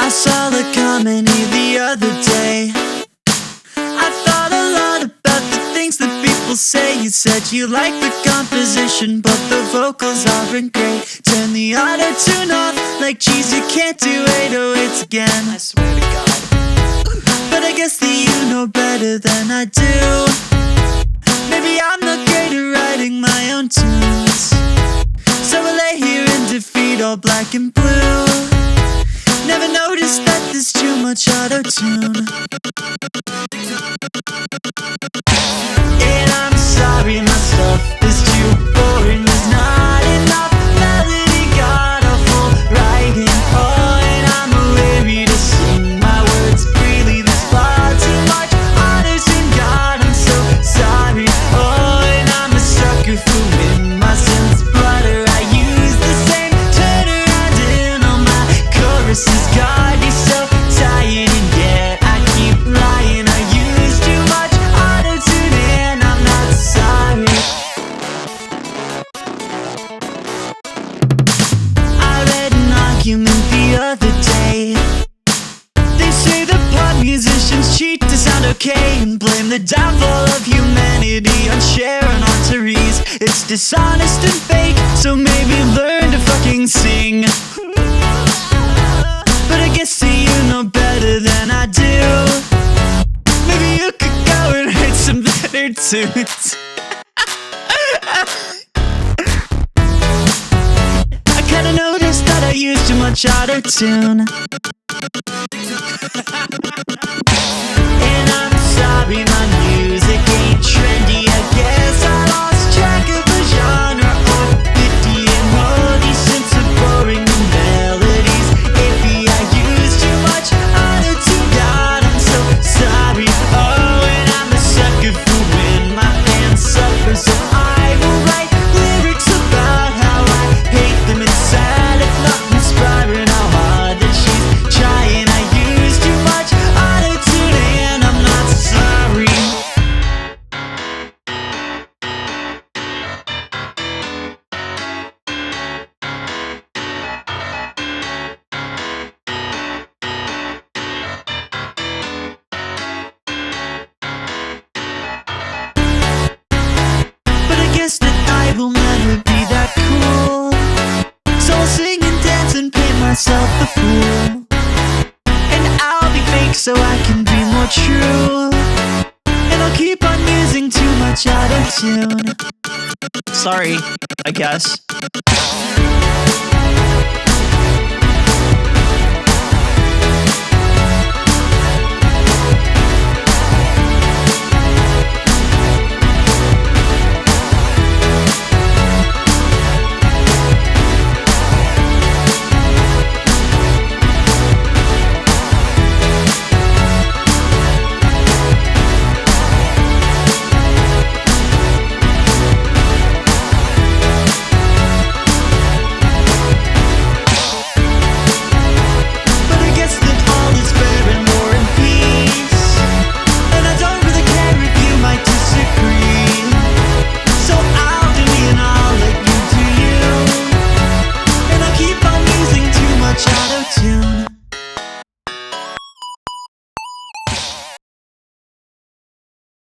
I saw the comedy the other day. I thought a lot about the things that people say. You said you like the composition, but the vocals aren't great. Turn the auto-tune off, like geez, you can't do 808s again. I swear to God. But I guess that you know better than I do. Maybe I'm not great at writing my own tunes, so I lay here in defeat, all black and blue. Never noticed that there's too much auto-tune. And I'm sorry, my stuff is too boring. There's not enough melody, got a full writing. Oh, and I'm weary to sing my words freely. There's far too much auto-tune, God, I'm so sorry. Oh, and I'm a sucker for when my synths flutter. I use the same turnaround in all my choruses. God, you're so tired, and yet I keep lying. I use too much auto-tune and I'm not sorry. I read an argument the other day. They say the pop musicians cheat to sound okay and blame the downfall of humanity on Cher and on Therese. It's dishonest and fake, so maybe learn to fucking sing. But I guess that you know better than I do. Maybe you could go and write some better tunes. I kinda noticed that I use too much auto-tune. And I'm sorry, my music ain't trendy. I guess I lost track of the genre. Or 50 and all these synths are boring the melodies. Maybe I use too much auto-tune, God, I'm so sorry. Oh, and I'm a sucker for when my band suffers. So I will write lyrics about how I hate them. It's sad if not inspiring how hard that she's trying. I use too much auto-tune and I'm not sorry. But I guess that I will never be that cool, so I'll sing and dance and paint myself a fool. And I'll be fake so I can be more true. And I'll keep on using too much auto-tune. Sorry, I guess.